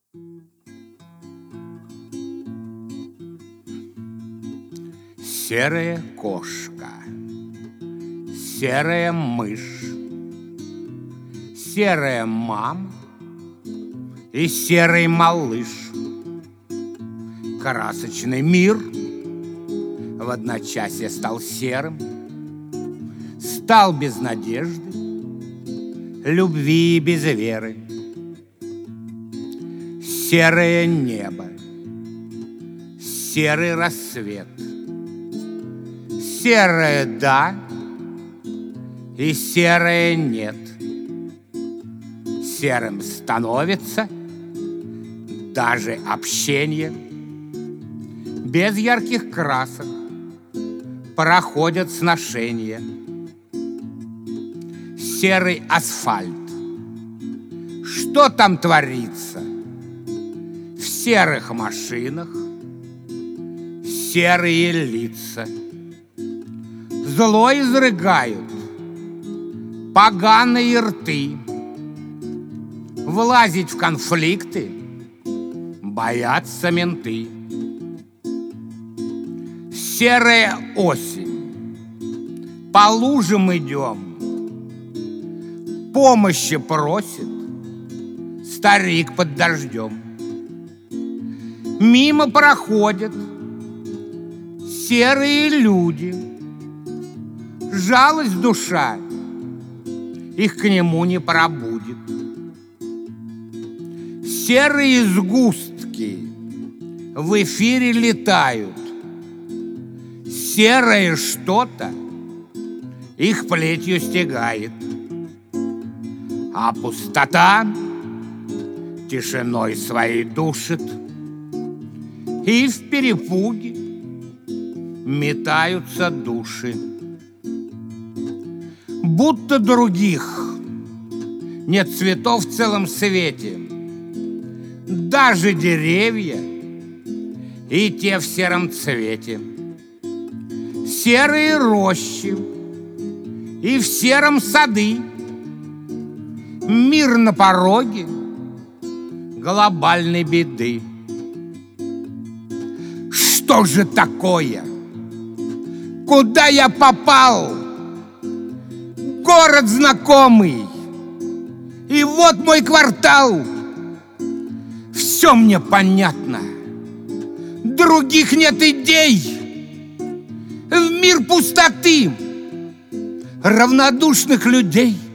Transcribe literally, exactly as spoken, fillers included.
Серая кошка, серая мышь, серая мама и серый малыш. Красочный мир в одночасье стал серым, стал без надежды, любви и без веры. Серое небо, серый рассвет, серое «да» и серое «нет». Серым становится даже общение. Без ярких красок проходят сношения. Серый асфальт. Что там творится? В серых машинах серые лица. Зло изрыгают поганые рты. Влазить в конфликты боятся менты. Серая осень. По лужам идем, помощи просит старик под дождем. Мимо проходят серые люди. Жалость душа их к нему не пробудет. Серые сгустки в эфире летают. Серое что-то их плетью стягает. А пустота тишиной своей душит, и в перепуге метаются души. Будто других нет цветов в целом свете. Даже деревья и те в сером цвете. Серые рощи и в сером сады. Мир на пороге глобальной беды. Что же такое? Куда я попал? Город знакомый, и вот мой квартал. Все мне понятно, других нет идей. В мир пустоты, равнодушных людей.